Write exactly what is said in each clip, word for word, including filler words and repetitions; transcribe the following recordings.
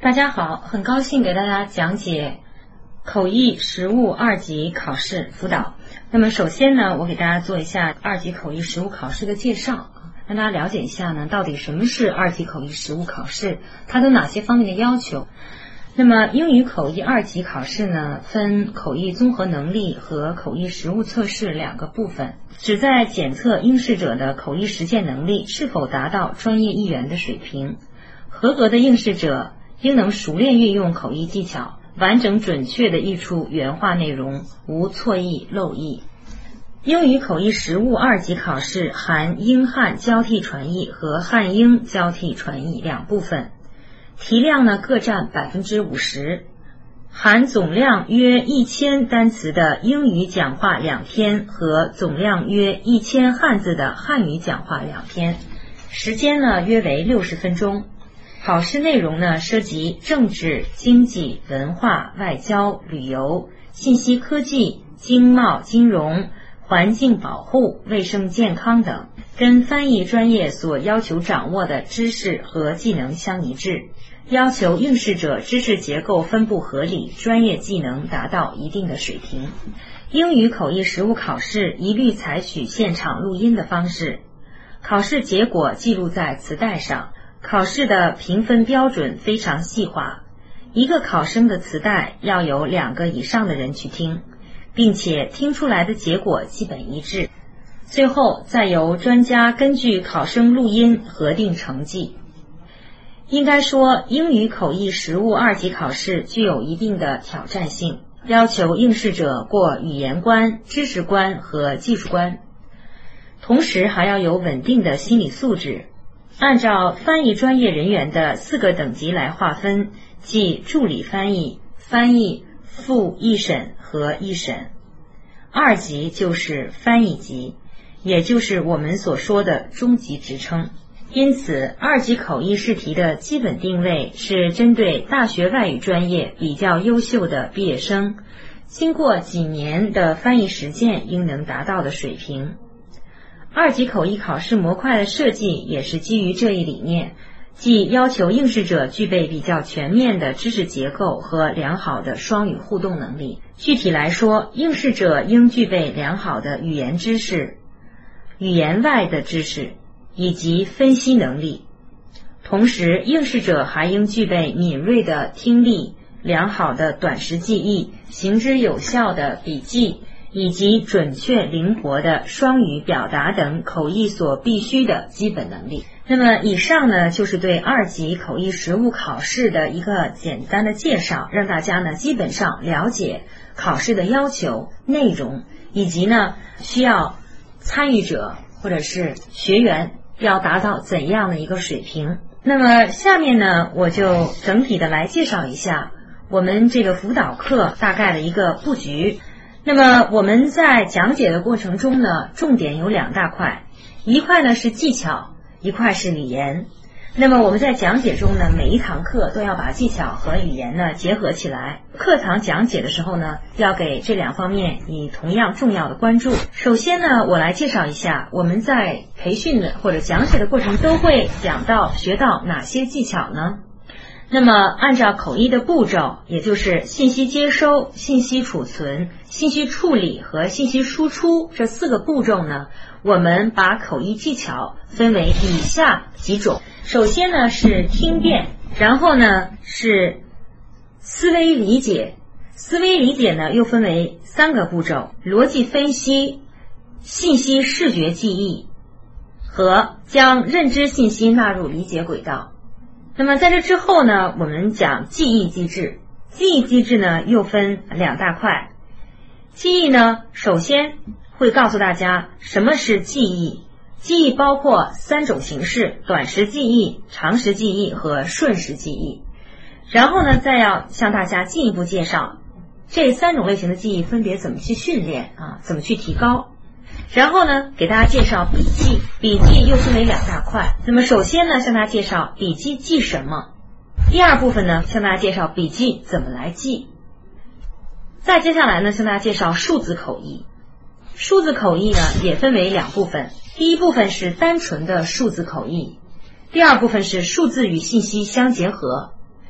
大家好，很高兴给大家讲解口译实务二级考试辅导。那么首先呢，我给大家做一下二级口译实务考试的介绍，让大家了解一下呢，到底什么是二级口译实务考试，它都哪些方面的要求。那么英语口译二级考试呢，分口译综合能力和口译实务测试两个部分，旨在检测应试者的口译实践能力是否达到专业译员的水平。合格的应试者应能熟练运用口译技巧，完整准确地译出原话内容，无错译漏译。英语口译实务二级考试含英汉交替传译和汉英交替传译两部分，题量呢各占 百分之五十， 含总量约一千单词的英语讲话两篇和总量约一千汉字的汉语讲话两篇，时间呢约为六十分钟。考试内容呢涉及政治、经济、文化、外交、旅游、信息科技、经贸、金融、环境保护、卫生健康等，跟翻译专业所要求掌握的知识和技能相一致，要求应试者知识结构分布合理，专业技能达到一定的水平。英语口译实务考试一律采取现场录音的方式，考试结果记录在磁带上。考试的评分标准非常细化，一个考生的磁带要有两个以上的人去听，并且听出来的结果基本一致，最后再由专家根据考生录音核定成绩。应该说，英语口译实务二级考试具有一定的挑战性，要求应试者过语言关、知识关和技术关，同时还要有稳定的心理素质。按照翻译专业人员的四个等级来划分，即助理翻译、翻译、副译审和译审。二级就是翻译级，也就是我们所说的中级职称。因此，二级口译试题的基本定位是针对大学外语专业比较优秀的毕业生，经过几年的翻译实践应能达到的水平。二级口译考试模块的设计也是基于这一理念，即要求应试者具备比较全面的知识结构和良好的双语互动能力。具体来说，应试者应具备良好的语言知识、语言外的知识以及分析能力。同时，应试者还应具备敏锐的听力、良好的短时记忆、行之有效的笔记，以及准确灵活的双语表达等口译所必须的基本能力。那么以上呢，就是对二级口译实务考试的一个简单的介绍，让大家呢基本上了解考试的要求、内容，以及呢需要参与者或者是学员要达到怎样的一个水平。那么下面呢，我就整体的来介绍一下我们这个辅导课大概的一个布局。那么我们在讲解的过程中呢，重点有两大块，一块呢是技巧，一块是语言。那么我们在讲解中呢，每一堂课都要把技巧和语言呢结合起来。课堂讲解的时候呢，要给这两方面以同样重要的关注。首先呢，我来介绍一下我们在培训的或者讲解的过程都会讲到学到哪些技巧呢？那么按照口译的步骤，也就是信息接收、信息储存、信息处理和信息输出这四个步骤呢，我们把口译技巧分为以下几种。首先呢是听辨，然后呢是思维理解，思维理解呢又分为三个步骤：逻辑分析、信息视觉记忆和将认知信息纳入理解轨道。那么在这之后呢，我们讲记忆机制。记忆机制呢又分两大块。记忆呢，首先会告诉大家什么是记忆。记忆包括三种形式：短时记忆、长时记忆和瞬时记忆。然后呢，再要向大家进一步介绍这三种类型的记忆分别怎么去训练啊，怎么去提高。然后呢，给大家介绍笔记，笔记又分为两大块。那么首先呢，向大家介绍笔记记什么。第二部分呢，向大家介绍笔记怎么来记。再接下来呢，向大家介绍数字口译。数字口译呢，也分为两部分。第一部分是单纯的数字口译，第二部分是数字与信息相结合。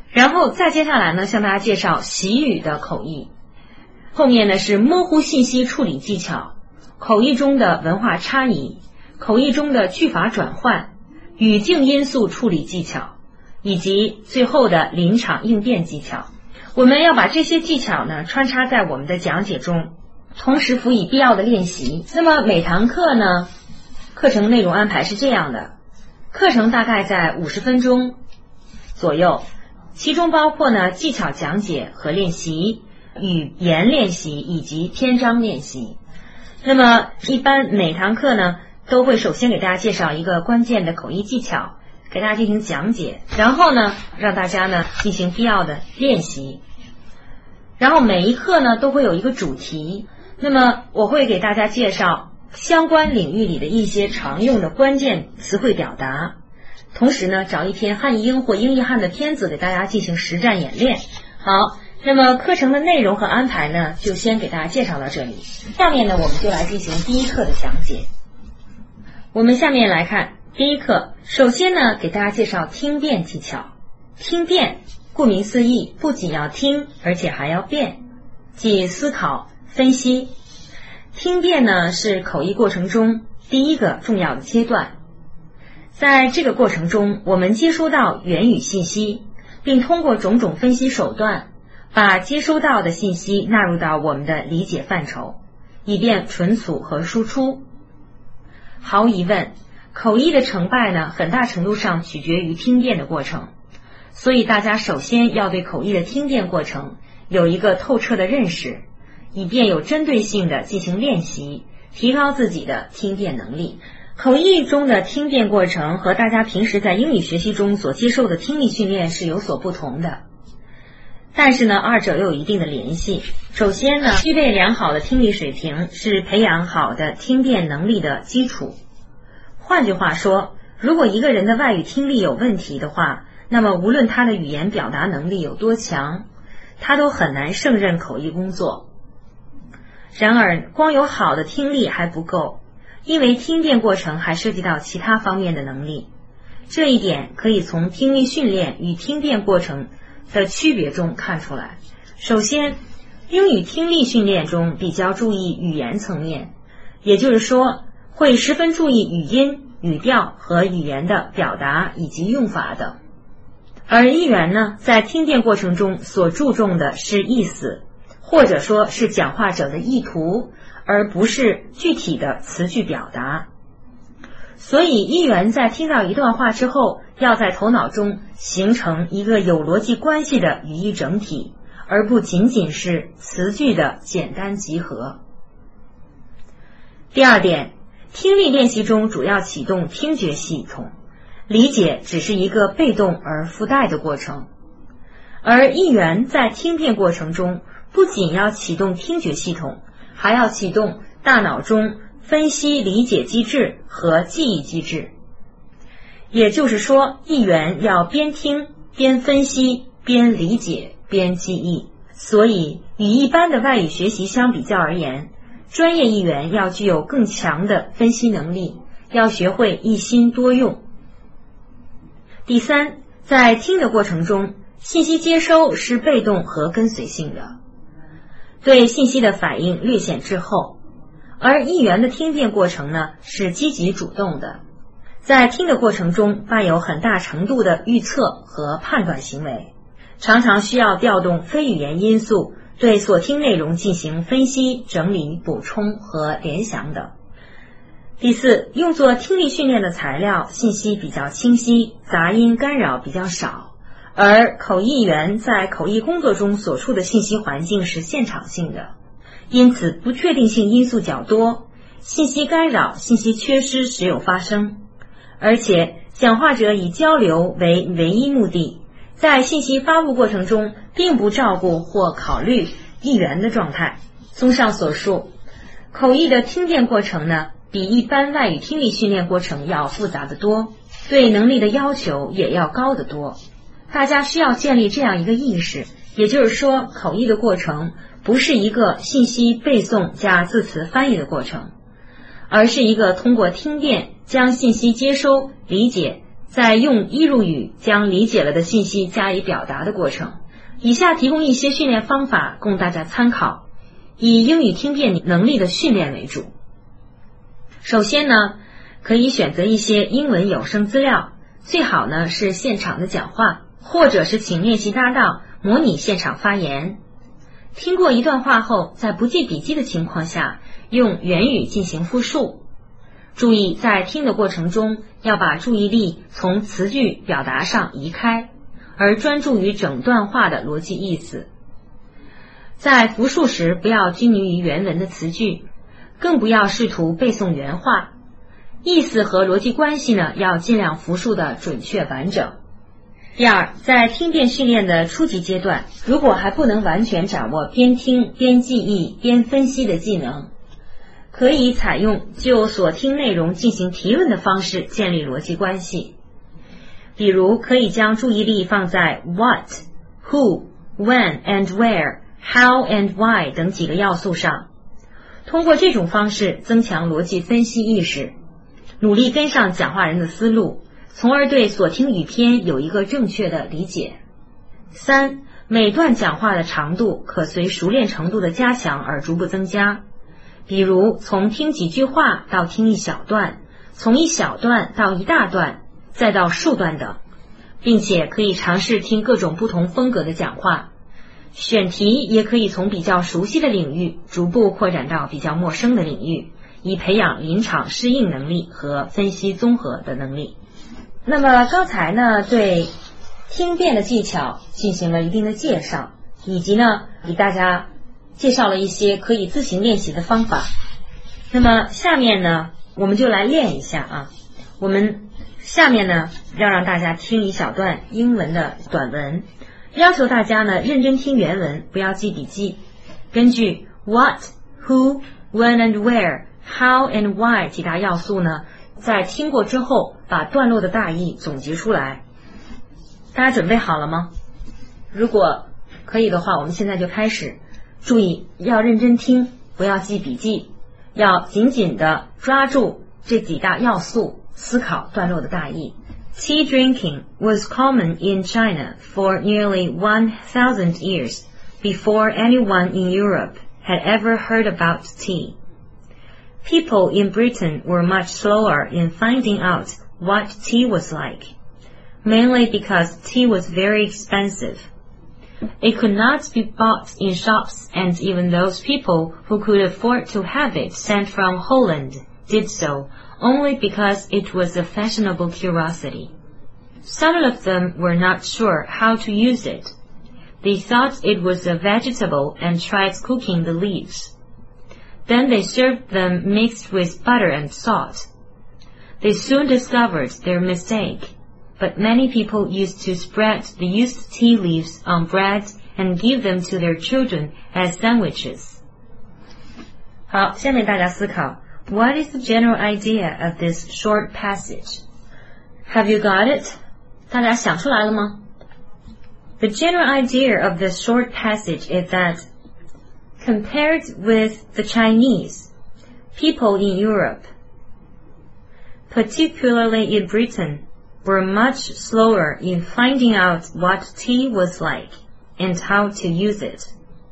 然后再接下来呢，向大家介绍习语的口译。后面呢是模糊信息处理技巧，口译中的文化差异，口译中的句法转换，语境因素处理技巧，以及最后的临场应变技巧。我们要把这些技巧呢穿插在我们的讲解中，同时辅以必要的练习。那么每堂课呢，课程内容安排是这样的，课程大概在五十分钟左右，其中包括呢技巧讲解和练习、语言练习以及篇章练习。那么一般每堂课呢都会首先给大家介绍一个关键的口译技巧，给大家进行讲解，然后呢让大家呢进行必要的练习。然后每一课呢都会有一个主题，那么我会给大家介绍相关领域里的一些常用的关键词汇表达，同时呢找一篇汉译英或英译汉的片子给大家进行实战演练。好，那么课程的内容和安排呢就先给大家介绍到这里，下面呢我们就来进行第一课的讲解。我们下面来看第一课，首先呢给大家介绍听辨技巧。听辨顾名思义，不仅要听，而且还要辨，即思考分析。听辨呢是口译过程中第一个重要的阶段，在这个过程中我们接收到原语信息，并通过种种分析手段把接收到的信息纳入到我们的理解范畴，以便存储和输出。毫无疑问，口译的成败呢很大程度上取决于听辨的过程，所以大家首先要对口译的听辨过程有一个透彻的认识，以便有针对性的进行练习，提高自己的听辨能力。口译中的听辨过程和大家平时在英语学习中所接受的听力训练是有所不同的，但是呢二者又有一定的联系。首先呢，具备良好的听力水平是培养好的听辨能力的基础。换句话说，如果一个人的外语听力有问题的话，那么无论他的语言表达能力有多强，他都很难胜任口译工作。然而光有好的听力还不够，因为听辨过程还涉及到其他方面的能力。这一点可以从听力训练与听辨过程的区别中看出来。首先，英语听力训练中比较注意语言层面，也就是说会十分注意语音、语调和语言的表达以及用法等。而译员呢，在听辨过程中所注重的是意思，或者说是讲话者的意图，而不是具体的词句表达。所以译员在听到一段话之后，要在头脑中形成一个有逻辑关系的语义整体，而不仅仅是词句的简单集合。第二点，听力练习中主要启动听觉系统，理解只是一个被动而附带的过程。而译员在听辨过程中不仅要启动听觉系统，还要启动大脑中分析理解机制和记忆机制。也就是说，译员要边听边分析边理解边记忆。所以与一般的外语学习相比较而言，专业译员要具有更强的分析能力，要学会一心多用。第三，在听的过程中，信息接收是被动和跟随性的，对信息的反应略显滞后，而译员的听辨过程呢是积极主动的，在听的过程中伴有很大程度的预测和判断行为，常常需要调动非语言因素对所听内容进行分析、整理、补充和联想等。第四，用作听力训练的材料信息比较清晰，杂音干扰比较少，而口译员在口译工作中所处的信息环境是现场性的，因此不确定性因素较多，信息干扰、信息缺失时有发生，而且讲话者以交流为唯一目的，在信息发布过程中并不照顾或考虑译员的状态。综上所述，口译的听辨过程呢比一般外语听力训练过程要复杂得多，对能力的要求也要高得多。大家需要建立这样一个意识，也就是说，口译的过程不是一个信息背诵加字词翻译的过程，而是一个通过听辨将信息接收、理解、 在用伊入语将理解了的信息加以表达的过程。以下提供一些训练方法供大家参考，以英语听辨能力的训练为主。首先呢，可以选择一些英文有声资料，最好呢是现场的讲话，或者是请练习搭档模拟现场发言。听过一段话后，在不记笔记的情况下，用原语进行复述。注意在听的过程中，要把注意力从词句表达上移开，而专注于整段话的逻辑意思。在复述时，不要拘泥于原文的词句，更不要试图背诵原话，意思和逻辑关系呢，要尽量复述的准确完整。第二，在听辨训练的初级阶段，如果还不能完全掌握边听边记忆边分析的技能，可以采用就所听内容进行提问的方式建立逻辑关系。比如可以将注意力放在 what、who、when and where、how and why 等几个要素上，通过这种方式增强逻辑分析意识，努力跟上讲话人的思路，从而对所听语篇有一个正确的理解。三，每段讲话的长度可随熟练程度的加强而逐步增加，比如从听几句话到听一小段，从一小段到一大段，再到数段等，并且可以尝试听各种不同风格的讲话。选题也可以从比较熟悉的领域逐步扩展到比较陌生的领域，以培养临场适应能力和分析综合的能力。那么刚才呢，对听辨的技巧进行了一定的介绍，以及呢给大家介绍了一些可以自行练习的方法。那么下面呢，我们就来练一下啊。我们下面呢，要让大家听一小段英文的短文，要求大家呢认真听原文，不要记笔记。根据 what、who、when and where、how and why 几大要素呢，在听过之后，把段落的大意总结出来。大家准备好了吗？如果可以的话，我们现在就开始。注意要认真听，不要记笔记，要紧紧地抓住这几大要素，思考段落的大意。Tea drinking was common in China for nearly one thousand years before anyone in Europe had ever heard about tea. People in Britain were much slower in finding out what tea was like, mainly because tea was very expensive. It could not be bought in shops, and even those people who could afford to have it sent from Holland did so only because it was a fashionable curiosity. Some of them were not sure how to use it. They thought it was a vegetable and tried cooking the leaves. Then they served them mixed with butter and salt. They soon discovered their mistake, but many people used to spread the used tea leaves on bread and give them to their children as sandwiches. 好，下面大家思考 What is the general idea of this short passage? Have you got it? 大家想出来了吗？ The general idea of this short passage is that compared with the Chinese, people in Europe, particularly in Britain, were much slower in finding out what tea was like and how to use it.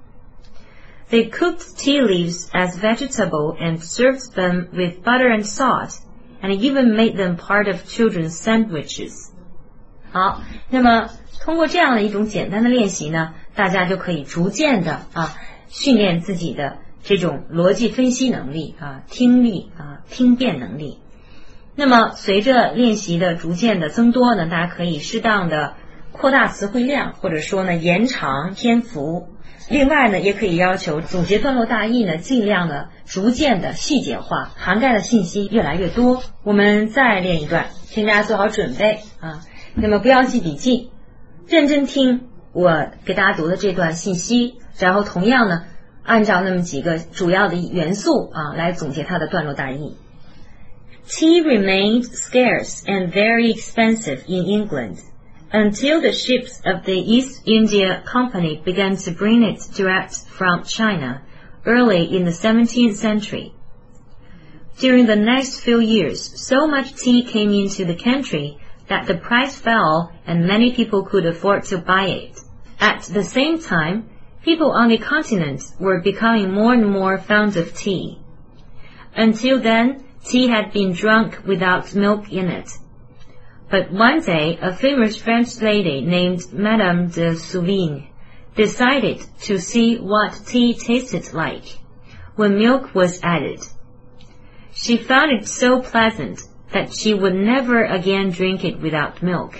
They cooked tea leaves as vegetable and served them with butter and salt, and even made them part of children's sandwiches. 好，那么通过这样的一种简单的练习呢，大家就可以逐渐的啊训练自己的这种逻辑分析能力啊、听力啊、听辨能力。那么随着练习的逐渐的增多呢，大家可以适当的扩大词汇量，或者说呢延长篇幅。另外呢，也可以要求总结段落大意呢，尽量的逐渐的细节化，涵盖的信息越来越多。我们再练一段，请大家做好准备啊。那么不要记笔记，认真听我给大家读的这段信息，然后同样呢，按照那么几个主要的元素啊来总结它的段落大意。Tea remained scarce and very expensive in England until the ships of the East India Company began to bring it direct from China early in the seventeenth century. During the next few years, so much tea came into the country that the price fell and many people could afford to buy it. At the same time, people on the continent were becoming more and more fond of tea. Until then, tea had been drunk without milk in it. But one day, a famous French lady named Madame de Souvigny decided to see what tea tasted like when milk was added. She found it so pleasant that she would never again drink it without milk.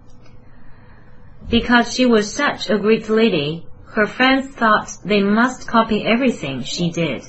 Because she was such a great lady, her friends thought they must copy everything she did.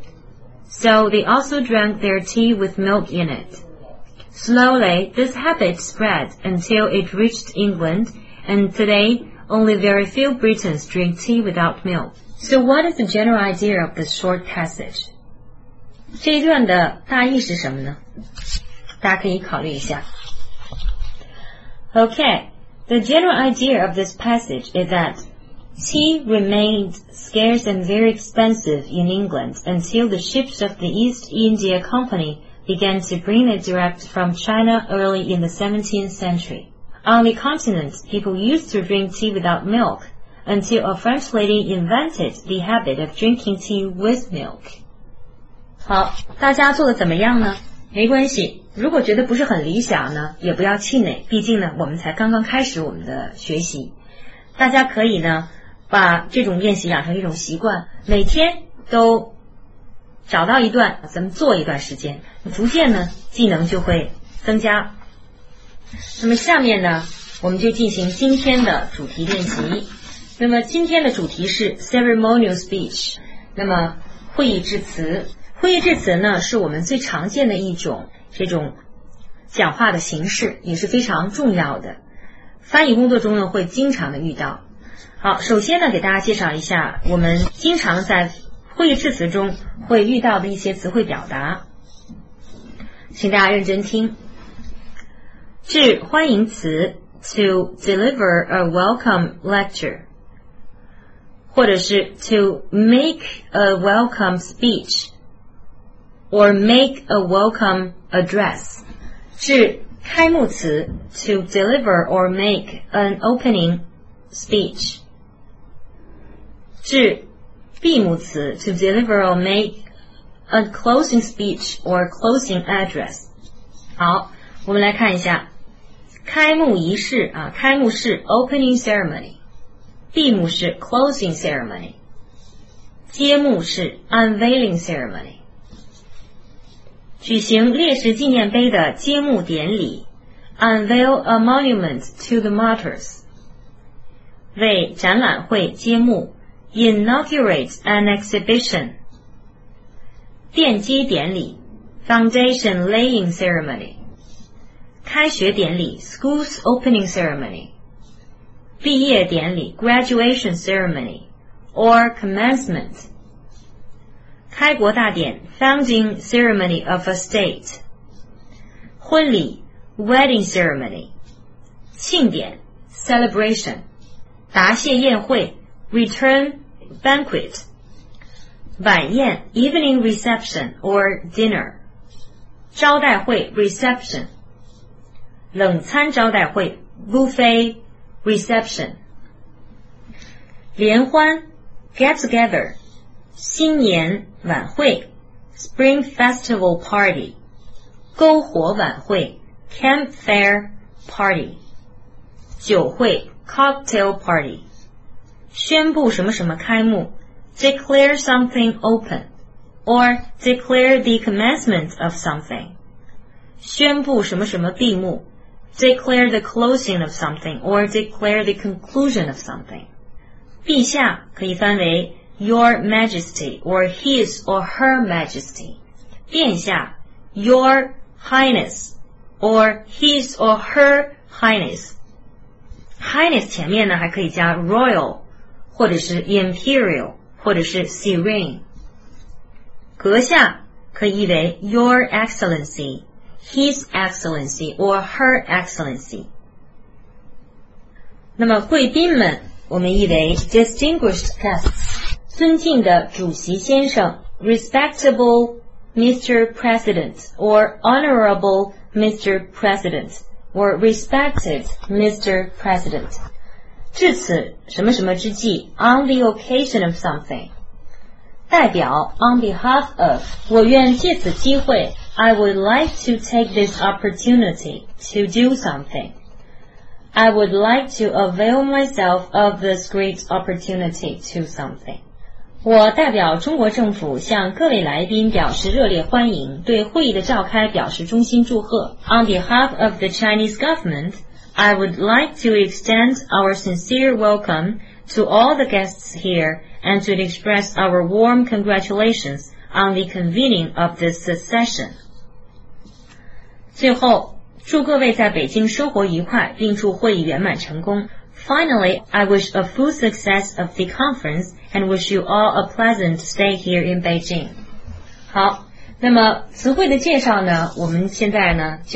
So they also drank their tea with milk in it. Slowly, this habit spread until it reached England, and today, only very few Britons drink tea without milk. So what is the general idea of this short passage? 这一段的大意是什么呢？大家可以考虑一下。Okay, the general idea of this passage is that tea remained scarce and very expensive in England until the ships of the East India Company began to bring it direct from China early in the seventeenth century. On the continent, people used to drink tea without milk until a French lady invented the habit of drinking tea with milk. 好，大家做的怎么样呢？没关系，如果觉得不是很理想呢，也不要气馁，毕竟呢，我们才刚刚开始我们的学习。大家可以呢，把这种练习养成一种习惯，每天都找到一段，咱们做一段时间，逐渐呢，技能就会增加。那么下面呢，我们就进行今天的主题练习。那么今天的主题是 ceremonial speech， 那么会议致辞。会议致辞呢，是我们最常见的一种这种讲话的形式，也是非常重要的。翻译工作中呢，会经常的遇到。好，首先呢，给大家介绍一下我们经常在会议致辞中会遇到的一些词汇表达，请大家认真听。致欢迎词 to deliver a welcome lecture， 或者是 to make a welcome speech or make a welcome address。 致开幕词 to deliver or make an opening speech。 致闭幕词 to deliver or make a closing speech or closing address。 好，我们来看一下开幕仪式啊，开幕式 opening ceremony， 闭幕式 closing ceremony， 揭幕式 unveiling ceremony。 举行烈士纪念碑的揭幕典礼 unveil a monument to the martyrs。 为展览会揭幕 inaugurate an exhibition。 奠基典礼 foundation laying ceremony。 开学典礼 school's opening ceremony。 毕业典礼 graduation ceremony or commencement。 开国大典 founding ceremony of a state。 婚礼 wedding ceremony。 庆典 celebration。 答谢宴会 return banquet。 晚宴 evening reception or dinner。 招待会 reception。 冷餐招待会 buffet reception。 联欢 get together。 新年晚会 spring festival party。 篝火晚会 campfire party。 酒会 cocktail party。 宣布什么什么开幕 declare something open or declare the commencement of something。 宣布什么什么闭幕 declare the closing of something or declare the conclusion of something。 陛下可以翻为 Your Majesty or His or Her Majesty。 殿下 Your Highness or His or Her Highness。 Highness 前面呢还可以加 Royal 或者是 Imperial 或者是 Serene。 阁下可以译为 Your Excellency His Excellency or Her Excellency。 那么贵宾们我们译为 Distinguished Guests， 尊敬的主席先生 Respectable Mister President or Honorable Mister President， or respected Mister President. 至此什么什么之际 on the occasion of something. 代表 on behalf of. 我愿借此机会 I would like to take this opportunity to do something. I would like to avail myself of this great opportunity to something. 我代表中国政府向各位来宾表示热烈欢迎，对会议的召开表示衷心祝贺。On behalf of the Chinese government, I would like to extend our sincere welcome to all the guests here and to express our warm congratulations on the convening of this session. 最後，祝各位在北京生活愉快，并祝会议圆满成功。Finally, I wish a full success of the conference and wish you all a pleasant stay here in Beijing. 好，那么词汇的介绍呢，我们现在呢就